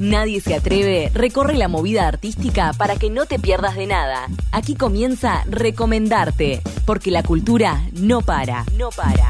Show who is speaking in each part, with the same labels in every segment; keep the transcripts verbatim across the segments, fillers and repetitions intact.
Speaker 1: Nadie se atreve, recorre la movida artística para que no te pierdas de nada. Aquí comienza Recomendarte, porque la cultura no para, no para.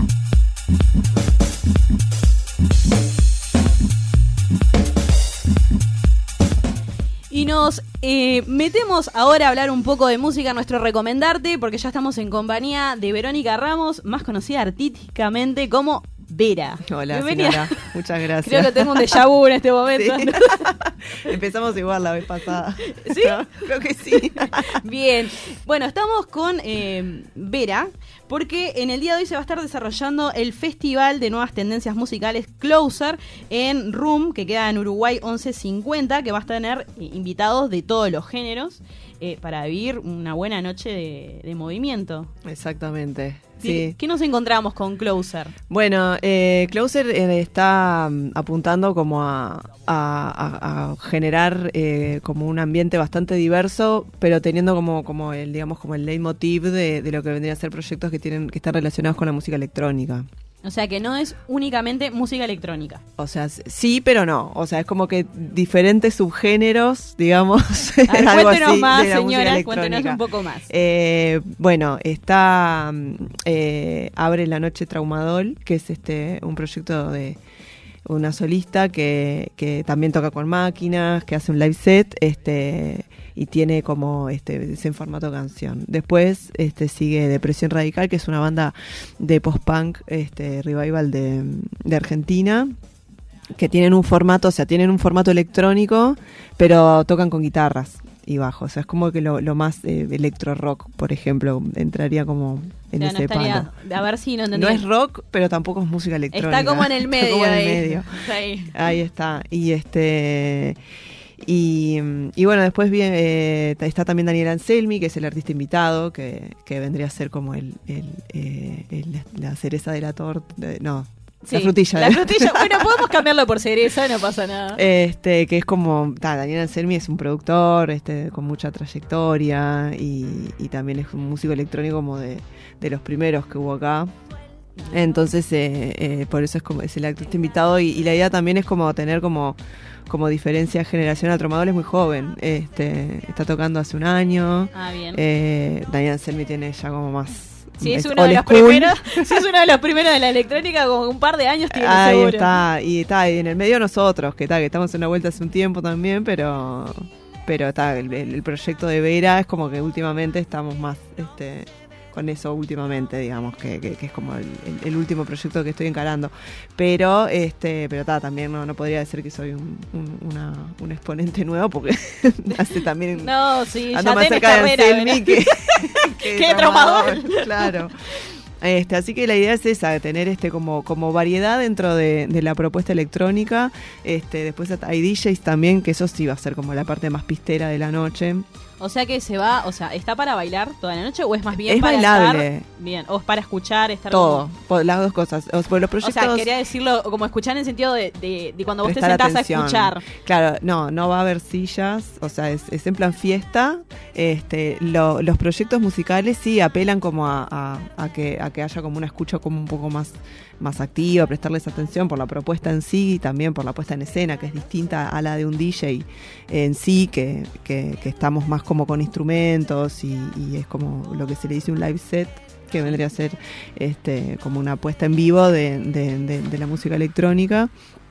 Speaker 2: Y nos eh, metemos ahora a hablar un poco de música, nuestro Recomendarte, porque ya estamos en compañía de Verónica Ramos, más conocida artísticamente como Vera.
Speaker 3: Hola,
Speaker 2: Bienvenida.
Speaker 3: señora. Muchas gracias.
Speaker 2: Creo que tengo un déjà vu en este momento.
Speaker 3: Sí. Empezamos igual la vez pasada.
Speaker 2: ¿Sí?
Speaker 3: ¿No? Creo que sí.
Speaker 2: Bien. Bueno, estamos con eh, Vera, porque en el día de hoy se va a estar desarrollando el Festival de Nuevas Tendencias Musicales Closer en Room, que queda en Uruguay once cincuenta, que va a tener eh, invitados de todos los géneros eh, para vivir una buena noche de, de movimiento.
Speaker 3: Exactamente.
Speaker 2: ¿Qué,
Speaker 3: Sí.
Speaker 2: ¿Qué nos encontramos con Closer?
Speaker 3: Bueno, eh, Closer eh, está um, apuntando como a, a, a, a generar eh, como un ambiente bastante diverso, pero teniendo como, como el, digamos, como el leitmotiv de, de lo que vendrían a ser proyectos que tienen, que están relacionados con la música electrónica.
Speaker 2: O sea, que no es únicamente música electrónica.
Speaker 3: O sea, sí, pero no. O sea, es como que diferentes subgéneros, digamos.
Speaker 2: A ver,
Speaker 3: algo
Speaker 2: cuéntenos
Speaker 3: así,
Speaker 2: más,
Speaker 3: de la música
Speaker 2: señora,
Speaker 3: electrónica.
Speaker 2: cuéntenos un poco más.
Speaker 3: Eh, bueno, está eh, Abre la Noche Traumadol, que es este un proyecto de una solista que, que también toca con máquinas, que hace un live set, este y tiene como este es en formato canción. Después este sigue Depresión Radical, que es una banda de post-punk este revival de, de Argentina, que tienen un formato, o sea, tienen un formato electrónico, pero tocan con guitarras y bajo. O sea, es como que lo, lo más eh, electro rock, por ejemplo, entraría como en
Speaker 2: O sea,
Speaker 3: ese
Speaker 2: no estaría,
Speaker 3: palo.
Speaker 2: a ver si no entendí.
Speaker 3: No es rock, pero tampoco es música electrónica.
Speaker 2: Está como en el medio.
Speaker 3: Está como en el
Speaker 2: ahí.
Speaker 3: medio.
Speaker 2: Ahí.
Speaker 3: Ahí está. Y este y, y bueno, después viene, eh, está también Daniel Anselmi, que es el artista invitado, que, que vendría a ser como el, el, eh, el la cereza de la torta. No.
Speaker 2: Sí,
Speaker 3: la frutilla.
Speaker 2: La
Speaker 3: de...
Speaker 2: frutilla. Bueno, podemos cambiarlo por cereza, no pasa nada.
Speaker 3: Este, que es como, ta, Daniel Anselmi es un productor, este, con mucha trayectoria y, y también es un músico electrónico como de, de los primeros que hubo acá. Entonces, eh, eh, por eso es como es el artista invitado y, y la idea también es como tener como como diferencia generacional. Tromadol es muy joven, este, está tocando hace un año.
Speaker 2: Ah, bien.
Speaker 3: Eh, Daniel Anselmi tiene ya como más.
Speaker 2: Sí, es,
Speaker 3: es
Speaker 2: uno de
Speaker 3: old
Speaker 2: los
Speaker 3: school.
Speaker 2: primeros, sí, es uno de los primeros de la electrónica, como un par de años tiene
Speaker 3: Ahí
Speaker 2: seguro.
Speaker 3: está, y está, y en el medio nosotros, que está, que estamos en una vuelta hace un tiempo también, pero pero está, el, el proyecto de Vera es como que últimamente estamos más este con eso últimamente, digamos, que, que, que es como el, el, el último proyecto que estoy encarando. Pero este pero está, también no, no podría decir que soy un, un, una, un exponente nuevo, porque hace también
Speaker 2: No, sí,
Speaker 3: ando
Speaker 2: ya
Speaker 3: más
Speaker 2: tenés
Speaker 3: cerca de
Speaker 2: carrera.
Speaker 3: Anselmi que, que
Speaker 2: ¿Qué
Speaker 3: Tromadol,
Speaker 2: Tromadol?
Speaker 3: claro. Este, así que la idea es esa, de tener este como, como variedad dentro de, de la propuesta electrónica. Este, después hay D Js también, que eso sí va a ser como la parte más pistera de la noche.
Speaker 2: O sea que se va, o sea, ¿está para bailar toda la noche o es más bien
Speaker 3: Es
Speaker 2: para
Speaker 3: bailable.
Speaker 2: estar bien? ¿O es para escuchar, estar
Speaker 3: Todo,
Speaker 2: como-
Speaker 3: por las dos cosas. O, por los proyectos,
Speaker 2: O sea, quería decirlo como escuchar en el sentido de, de, de cuando vos te
Speaker 3: prestar
Speaker 2: sentás
Speaker 3: atención.
Speaker 2: a escuchar.
Speaker 3: Claro, no, no va a haber sillas, o sea, es, es en plan fiesta. Este, lo, los proyectos musicales sí apelan como a, a, a que a que haya como una escucha como un poco más más activa, prestarles atención por la propuesta en sí y también por la puesta en escena, que es distinta a la de un D J en sí, que, que, que estamos más como con instrumentos y, y es como lo que se le dice un live set, que vendría a ser este como una puesta en vivo de, de, de, de la música electrónica.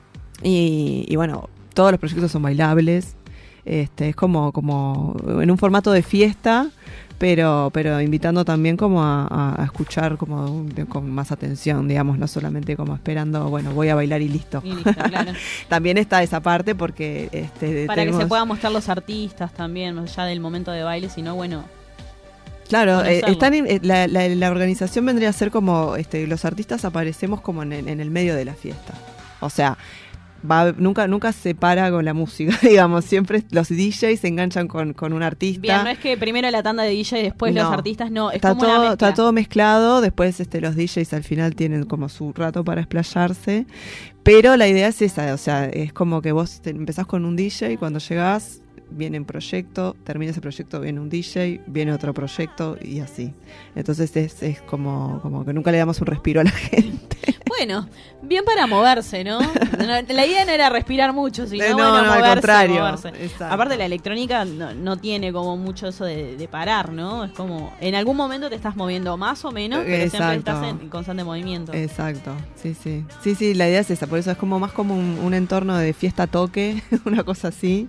Speaker 3: Y, y bueno, todos los proyectos son bailables. Este, es como, como en un formato de fiesta, pero, pero invitando también como a, a, a escuchar como de, con más atención, digamos, no solamente como esperando, bueno, voy a bailar y listo.
Speaker 2: Y listo, claro.
Speaker 3: También está esa parte porque este,
Speaker 2: Para
Speaker 3: tenemos,
Speaker 2: que se puedan mostrar los artistas también, más allá del momento de baile, sino bueno.
Speaker 3: claro, eh,
Speaker 2: conocerlo.
Speaker 3: están en- eh, la, la, la organización vendría a ser como este, los artistas aparecemos como en, el- en el medio de la fiesta. O sea, va, nunca nunca se para con la música, digamos, siempre los D Js se enganchan con, con un artista.
Speaker 2: Bien, no es que primero la tanda de D J y después
Speaker 3: No.
Speaker 2: los artistas, no, es
Speaker 3: está
Speaker 2: como una
Speaker 3: todo,
Speaker 2: mezcla.
Speaker 3: está todo mezclado, después este, los D Js al final tienen como su rato para explayarse, pero la idea es esa, o sea, es como que vos te, empezás con un D J y cuando llegás viene un proyecto, termina ese proyecto, viene un D J, viene otro proyecto y así. Entonces es, es como, como que nunca le damos un respiro a la gente.
Speaker 2: Bueno, bien para moverse, ¿no? No, la idea no era respirar mucho, sino
Speaker 3: Eh, no,
Speaker 2: bueno,
Speaker 3: no, al
Speaker 2: moverse,
Speaker 3: contrario.
Speaker 2: moverse.
Speaker 3: Exacto.
Speaker 2: Aparte la electrónica no, no tiene como mucho eso de, de parar, ¿no? Es como, en algún momento te estás moviendo más o menos, pero
Speaker 3: Exacto.
Speaker 2: siempre estás en constante movimiento.
Speaker 3: Exacto, sí, sí. Sí, sí, la idea es esa, por eso es como más como un, un entorno de fiesta toque, una cosa así.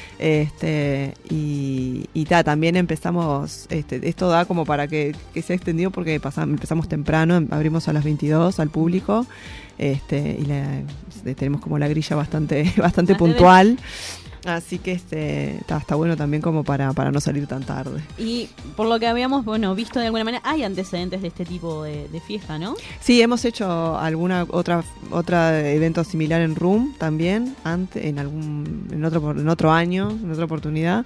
Speaker 3: Este, y, y ta, también empezamos, este, esto da como para que, que sea extendido porque pasamos, empezamos temprano, abrimos a las veintidós al público, este, y la, tenemos como la grilla bastante, bastante puntual. Así que este está, está bueno también como para, para no salir tan tarde.
Speaker 2: Y por lo que habíamos bueno visto de alguna manera, hay antecedentes de este tipo de, de fiesta, ¿no?
Speaker 3: Sí, hemos hecho alguna otra otra evento similar en Room también, antes, en algún en otro en otro año, en otra oportunidad.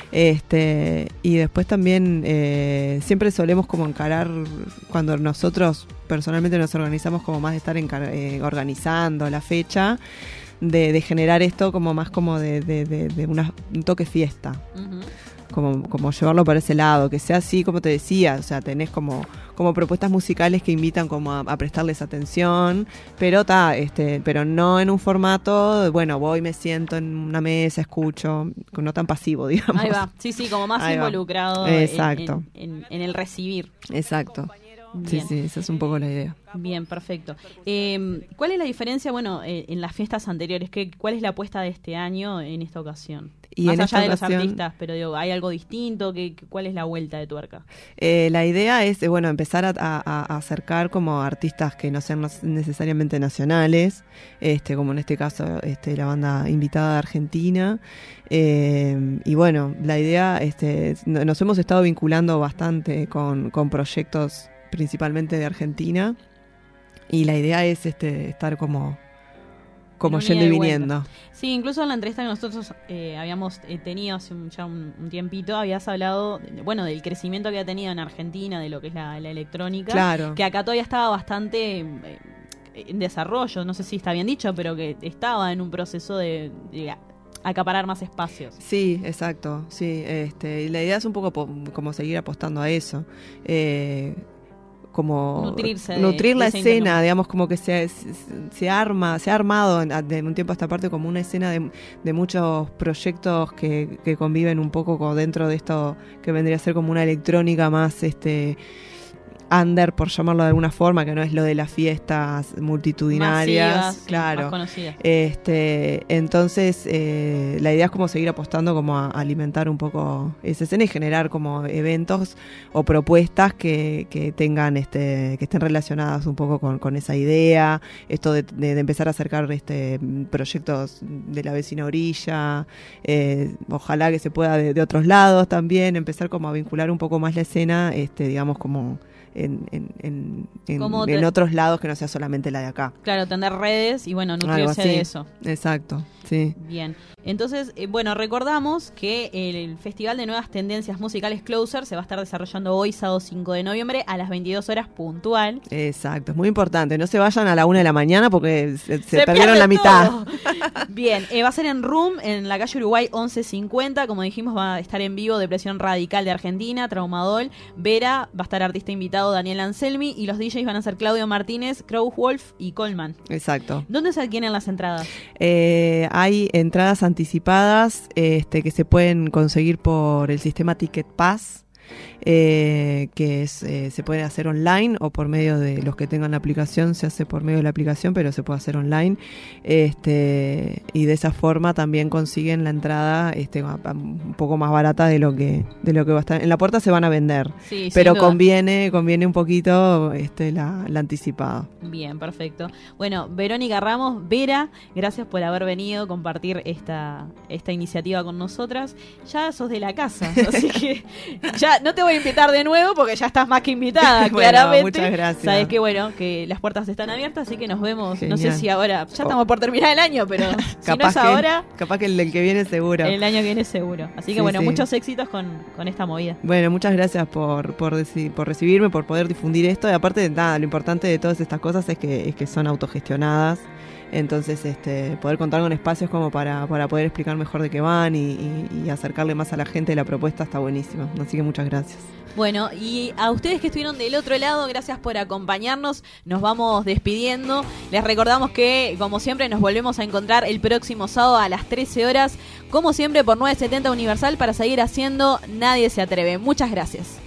Speaker 3: Este, y después también eh, siempre solemos como encarar cuando nosotros personalmente nos organizamos como más de estar encar- eh, organizando la fecha. De, de generar esto como más como de, de, de, de una, un toque fiesta. Uh-huh. Como, como llevarlo para ese lado, que sea así como te decía, o sea, tenés como, como propuestas musicales que invitan como a, a prestarles atención, pero ta, este, pero no en un formato, bueno, voy, me siento en una mesa, escucho, no tan pasivo, digamos.
Speaker 2: Ahí va, sí, sí, como más
Speaker 3: Ahí
Speaker 2: involucrado
Speaker 3: va. Exacto.
Speaker 2: En, en, en el recibir.
Speaker 3: Exacto.
Speaker 2: Bien.
Speaker 3: Sí, sí, esa es un poco la idea.
Speaker 2: Bien, perfecto. Eh, ¿Cuál es la diferencia, bueno, eh, en las fiestas anteriores? ¿Qué, ¿Cuál es la apuesta de este año en esta ocasión?
Speaker 3: Y
Speaker 2: Más
Speaker 3: en
Speaker 2: allá de
Speaker 3: ocasión,
Speaker 2: los artistas, pero digo, ¿hay algo distinto? ¿Qué, ¿Cuál es la vuelta de tuerca?
Speaker 3: Eh, la idea es, bueno, empezar a, a, a acercar como artistas que no sean necesariamente nacionales, este, como en este caso este, la banda invitada de Argentina. Eh, y bueno, la idea, este, nos hemos estado vinculando bastante con, con proyectos principalmente de Argentina, y la idea es este estar como como yendo y viniendo.
Speaker 2: Sí, incluso en la entrevista que nosotros eh, habíamos eh, tenido hace un, ya un, un tiempito, habías hablado, bueno, del crecimiento que ha tenido en Argentina, de lo que es la, la electrónica,
Speaker 3: claro.
Speaker 2: Que acá todavía estaba bastante eh, en desarrollo, no sé si está bien dicho, pero que estaba en un proceso de, de acaparar más espacios.
Speaker 3: Sí, exacto, sí, este, y la idea es un poco po- como seguir apostando a eso. Eh, como
Speaker 2: Nutrirse de,
Speaker 3: nutrir la
Speaker 2: de
Speaker 3: escena,
Speaker 2: interno.
Speaker 3: digamos, como que se, se, se arma, se ha armado en, en un tiempo a esta parte como una escena de, de muchos proyectos que, que conviven un poco como dentro de esto que vendría a ser como una electrónica más este under, por llamarlo de alguna forma, que no es lo de las fiestas multitudinarias,
Speaker 2: masivas,
Speaker 3: claro.
Speaker 2: Más conocidas.
Speaker 3: Este, entonces eh, la idea es como seguir apostando como a alimentar un poco esa escena y generar como eventos o propuestas que, que tengan este, que estén relacionadas un poco con, con esa idea, esto de, de, de empezar a acercar este proyectos de la vecina orilla, eh, ojalá que se pueda de, de otros lados también, empezar como a vincular un poco más la escena, este, digamos como En, en, en, en,
Speaker 2: te...
Speaker 3: en otros lados que no sea solamente la de acá.
Speaker 2: Claro, tener redes y bueno, nutrirse de eso.
Speaker 3: Exacto, sí.
Speaker 2: Bien, entonces, eh, bueno, recordamos que el Festival de Nuevas Tendencias Musicales Closer se va a estar desarrollando hoy, sábado cinco de noviembre, a las veintidós horas puntual.
Speaker 3: Exacto, es muy importante, no se vayan a la una de la mañana porque se, se,
Speaker 2: se
Speaker 3: perdieron la mitad.
Speaker 2: Bien, eh, va a ser en Room, en la calle Uruguay once cincuenta, como dijimos, va a estar en vivo Depresión Radical de Argentina, Traumadol, Vera, va a estar artista invitado Daniel Anselmi, y los D Js van a ser Claudio Martínez, Crowwolf y Coleman.
Speaker 3: Exacto.
Speaker 2: ¿Dónde se adquieren las entradas?
Speaker 3: Eh, hay entradas anticipadas este, que se pueden conseguir por el sistema Ticket Pass. Eh, que es, eh, se puede hacer online o por medio de los que tengan la aplicación, se hace por medio de la aplicación, pero se puede hacer online, este, y de esa forma también consiguen la entrada este, a, a un poco más barata de lo que de lo que va a estar en la puerta. Se van a vender,
Speaker 2: sí,
Speaker 3: pero conviene conviene un poquito este, la, la anticipada.
Speaker 2: Bien, perfecto. Bueno, Verónica Ramos, Vera, gracias por haber venido, compartir esta esta iniciativa con nosotras. Ya sos de la casa, así que ya no te voy a invitar de nuevo porque ya estás más que invitada,
Speaker 3: bueno,
Speaker 2: claramente.
Speaker 3: Muchas gracias.
Speaker 2: Sabes que bueno, que las puertas están abiertas, así que nos vemos.
Speaker 3: Genial.
Speaker 2: No sé si ahora, ya estamos por terminar el año, pero si no es
Speaker 3: que,
Speaker 2: ahora,
Speaker 3: capaz que el, el que viene seguro.
Speaker 2: El año que viene seguro. Así que
Speaker 3: sí,
Speaker 2: bueno,
Speaker 3: sí.
Speaker 2: muchos éxitos con, con esta movida.
Speaker 3: Bueno, muchas gracias por, por, deci- por recibirme, por poder difundir esto. Y aparte, nada, lo importante de todas estas cosas es que, es que son autogestionadas. Entonces, este, poder contar con espacios como para, para poder explicar mejor de qué van y, y, y acercarle más a la gente la propuesta está buenísima. Así que muchas gracias.
Speaker 2: Bueno, y a ustedes que estuvieron del otro lado, gracias por acompañarnos. Nos vamos despidiendo. Les recordamos que, como siempre, nos volvemos a encontrar el próximo sábado a las trece horas, como siempre, por nueve setenta Universal, para seguir haciendo Nadie se atreve. Muchas gracias.